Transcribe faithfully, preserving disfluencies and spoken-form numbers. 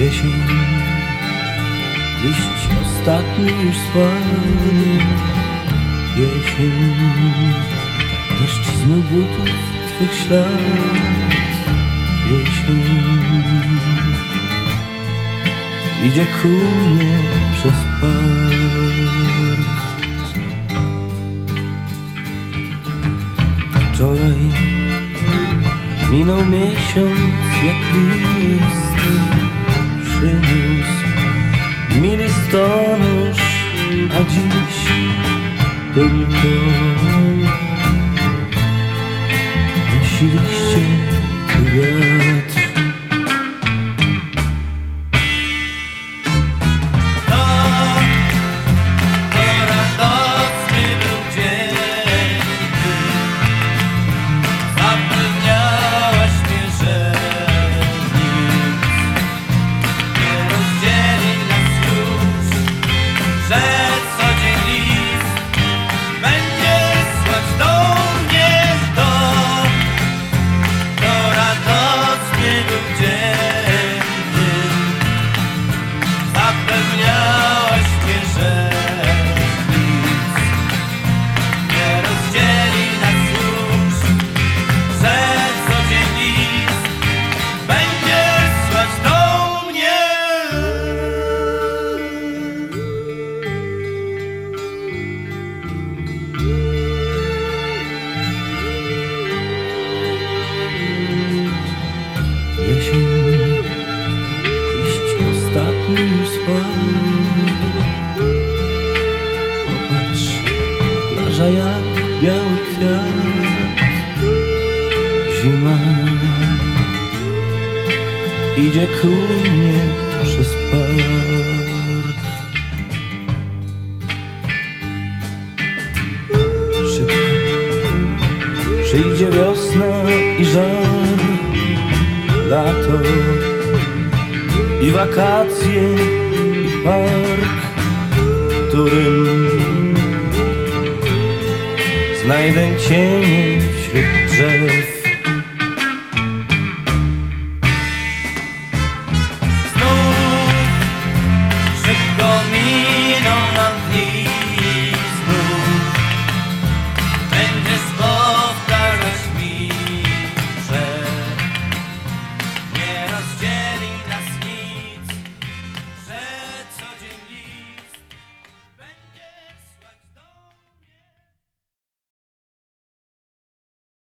Jesień, liść ostatni już spadł. Jesień, deszcz zmył butów twych ślad. Jesień, idzie ku mnie przez park. Wczoraj minął miesiąc jak list, przyniósł mi listonosz, a dziś tylko nosi liście wiatr. Jesień, liść ostatni już spadł. Popatrz, plaża jak biały kwiat. Zima idzie ku mnie przez park. Szybko przyjdzie wiosna i żar, lato i wakacje i park, w którym znajdę cienie wśród drzew.